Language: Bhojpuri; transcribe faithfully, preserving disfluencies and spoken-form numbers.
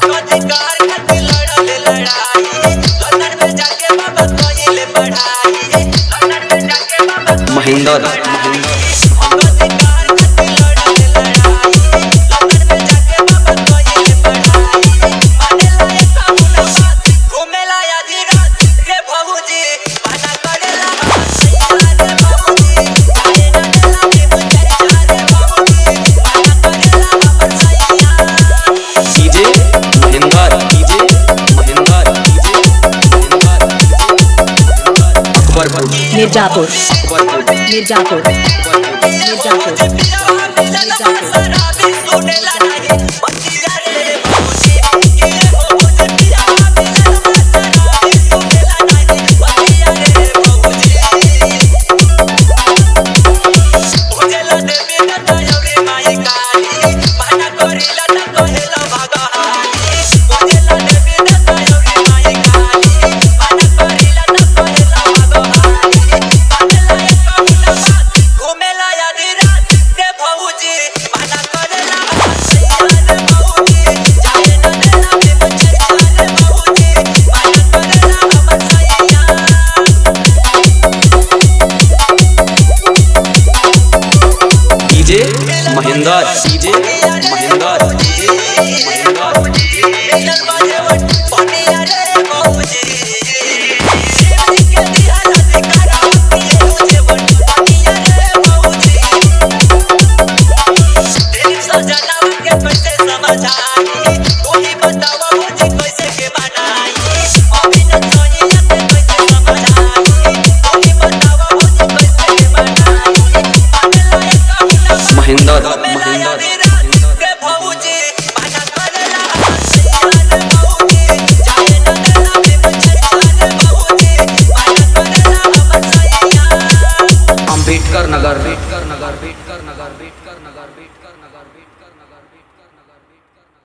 अधिकार खातिर लड़ल लड़ाई, लंदन में जाके बाबा कइले पढ़ाई, लंदन में जाके बाबा महेंद्र महेंद्र अधिकार खातिर लड़ल लड़ाई, लंदन में जाके बाबा कइले पढ़ाई, मानेला एक मुलाकात घूमेला आधी रात रे भौजी बहाना करेला सैया रे भौजी जाए ना देला के बुझाई रे भौजी बहाना करेला हमर सैया। DJ Mahendra DJ Mahendra DJ Mahendra Akbarpur Mirzapur Akbarpur Mirzapur Mirzapur DJ Mahendra DJ Mahendra DJ Mahendra Mahendra Mahendra भौजी बहाना करेला सैया रे भौजी जाए ना देला के बुझाई रे भौजी बहाना करेला हमर सैया। अम्बेडकर नगर अम्बेडकर नगर अम्बेडकर नगर अम्बेडकर नगर अम्बेडकर नगर अम्बेडकर नगर